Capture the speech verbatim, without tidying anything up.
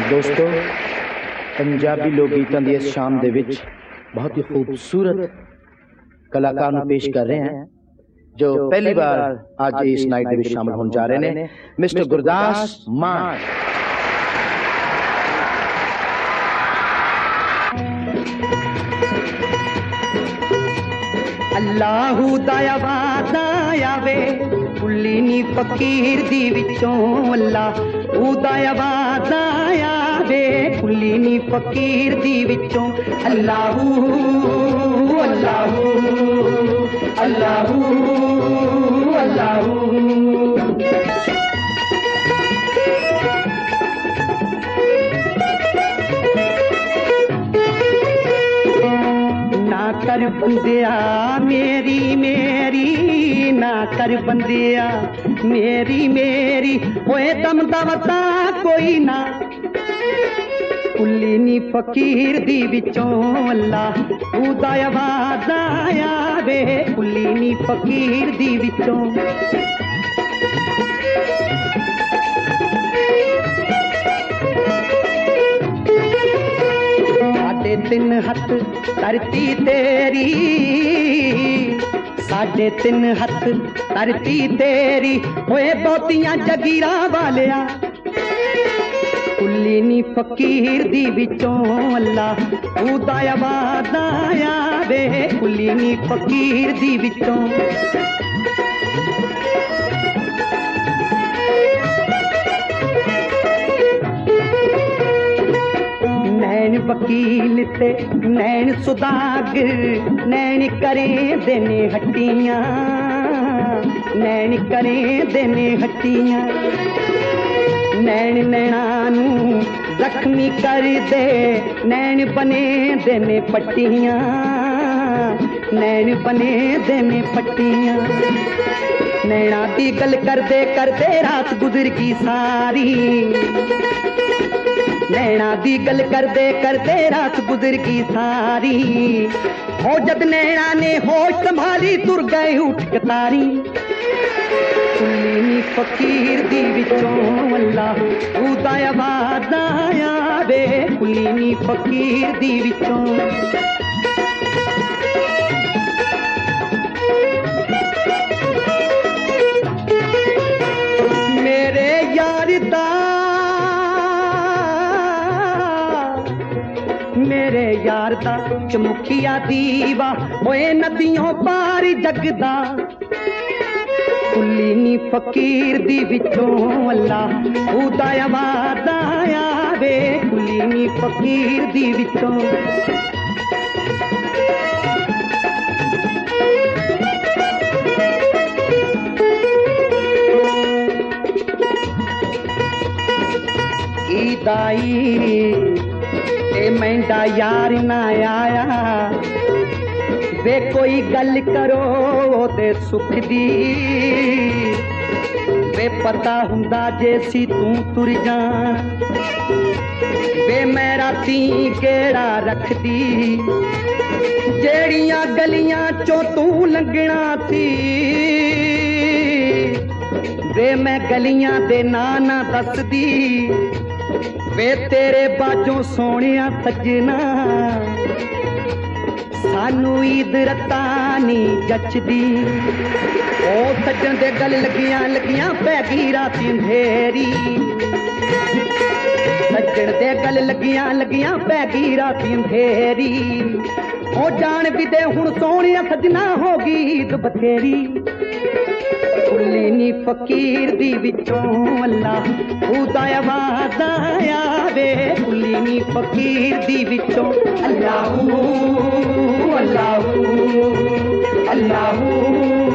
दोस्तों, पंजाबी लोक गीतों की इस शाम दे विच बहुत ही खूबसूरत कलाकार नूं पेश कर रहे हैं जो पहली बार आज इस नाइट दे विच शामिल होने जा रहे हैं, मिस्टर गुरदास मान। अल्लाहू दया वादा आवे कुली नी फकीर दी विचों, अल्लाहू दया वादा आवे कुली नी फकीर दी विचों। अल्लाहू अल्लाहू अल्लाहू अल्लाहू कर बंदिया मेरी मेरी ना कर बंदिया मेरी मेरी ओए दम दवता कोई ना कुली नी फकीर दी विचों। अल्लाह तू दया वादा आवे कुली नी फकीर दी विचों। साढ़े तीन हथ धरती तेरी, साढ़े तीन हथ धरती तेरी होए बहुतियां जगीरा वालिया कुली नी फकीर दी विचों। अल्लाह तू दया वादा आवे कुली नी फकीर दी विचों। नैन वकील ते नैन सुदाग नैन करें देने हट्टियां, नैन करें देने हट्टियां। नैन नैना नू जख्मी कर दे नैन बने देने पट्टियां, नैन बने देने पट्टियां। नैना दी गल करदे करदे रात गुजर गई सारी, नैना दी गल करदे करदे रात गुजर गई सारी। हो जद नैना ने होश संभाली तुर गए उठ कतारी कुली नी फकीर दी विचों। अल्लाह तू दया वादा आवे कुली नी फकीर दी विचों। मेरे यार दा मेरे यार दा चमुखिया दीवा होए नदियों पार जगदा कुली नी फकीर दी विचों। अल्लाह तू दया वादा आवे कुली नी फकीर दी विचों। दाई ते मैंडा यार ना आया वे कोई गल करो ते सुख दी वे पता हुंदा जे सी तू तुर जा वे मैं राती केड़ा रख दी जेड़ियां गलियां चो तू लंघना सी वे मैं गलियां दे ना ना दस दी वे तेरे बाजों सोनिया सजना सानू ईद रता नी जचदी। ओ सजन दे गल लगियां लगियां पैगी राती अंधेरी, सजन दे गल लगियां लगियां पैगी राती अंधेरी। ओ जान भी दे हुण सोनिया सजना होगी ईद बथेरी कुली नी फकीर दी विचों। अल्लाह तू दया वादा आवे कुली नी फकीर दी विचों। अल्लाहू अल्लाहू अल्लाहू